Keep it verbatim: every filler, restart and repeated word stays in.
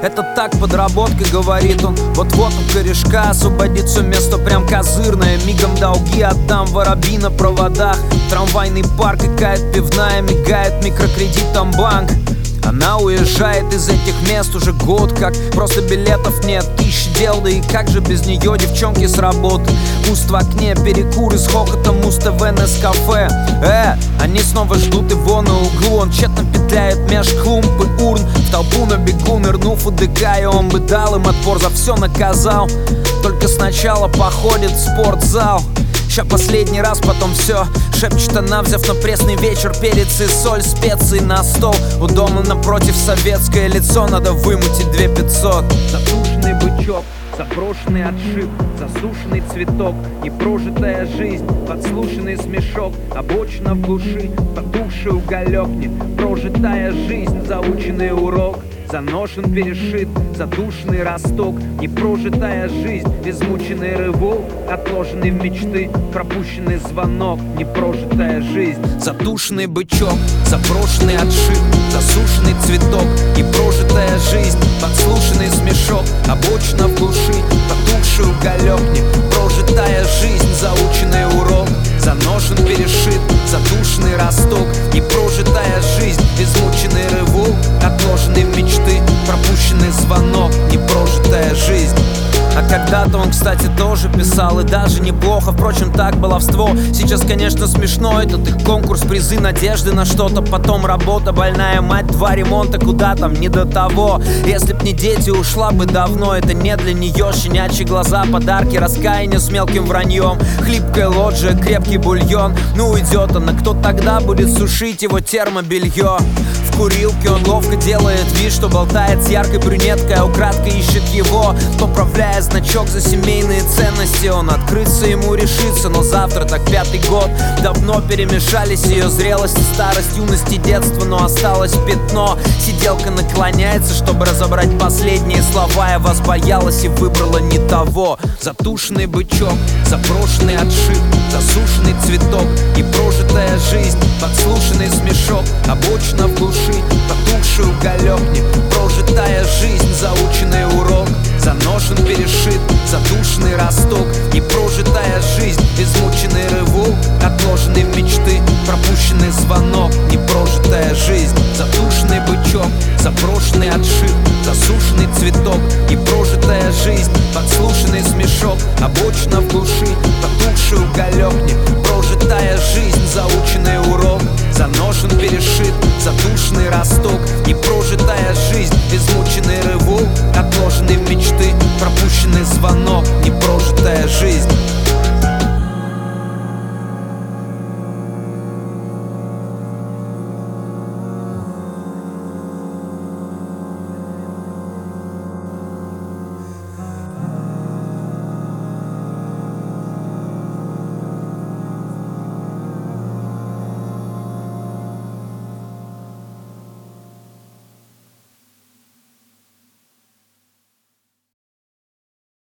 Это так, подработка, говорит он. Вот-вот у корешка освободит все место прям козырное. Мигом долги отдам, воробьи на проводах. Трамвайный парк, и кает пивная, мигает микрокредитом банк. Она уезжает из этих мест уже год как. Просто билетов нет, тысячи дел, да и как же без нее, девчонки с работы. Пуст в окне, перекуры с хохотом, Муз-ТВ, Нескафе. Э, они снова ждут его на углу. Он тщетно петляет меж клумб и урн. В толпу на бегу нырнув у ДК, и он бы дал им отпор, за все наказал. Только сначала походит в спортзал. Ща последний раз, потом все. Шепчет она, взяв на пресный вечер перец и соль, специи на стол. У дома напротив советское лицо, надо вымутить две пятьсот. Затушенный бычок, заброшенный отшиб, засушенный цветок, непрожитая жизнь, подслушанный смешок, обочина в глуши, потухший уголек, непрожитая жизнь, заученный урок. Заношен, перешит, задушенный росток, непрожитая жизнь, измученный рывок, отложенный в мечты, пропущенный звонок, непрожитая жизнь. Затушенный бычок, заброшенный отшиб, засушенный цветок, непрожитая жизнь, подслушанный смешок, обочина в глуши, потухший уголек, непрожитая жизнь, заученный урок. Заношен, перешит, задушенный росток, непрожитая жизнь, измученный рывок, отложенный в мечты, пропущенный звонок, непрожитая жизнь. А когда-то он, кстати, тоже писал, и даже неплохо. Впрочем, так баловство. Сейчас, конечно, смешно. Этот их конкурс, призы, надежды на что-то. Потом работа, больная мать, два ремонта. Куда там, не до того. Если б не дети, ушла бы давно. Это не для нее. Щенячьи глаза, подарки, раскаяние с мелким враньем. Хлипкая лоджия, крепкий бульон. Ну уйдет она, кто тогда будет сушить его термобелье? В курилке он ловко делает вид, что болтает с яркой брюнеткой, а украдкой ищет его, поправляя значок за семейные ценности. Он открыться ему решится, но завтра так пятый год. Давно перемешались ее зрелость и старость, юность и детство, но осталось пятно. Сиделка наклоняется, чтобы разобрать последние слова. Я вас боялась и выбрала не того. Затушенный бычок, заброшенный отшиб, засушенный цветок, непрожитая жизнь, подслушанный смешок, обочина в глуши, потухший уголек, непрожитая жизнь, заученный урок. Заношен, перешит, задушенный росток, непрожитая жизнь, измученный рывок, отложенный в мечты, пропущенный звонок, непрожитая жизнь. Затушенный бычок, заброшенный отшиб, засушенный цветок, непрожитая жизнь, подслушанный смешок, обочина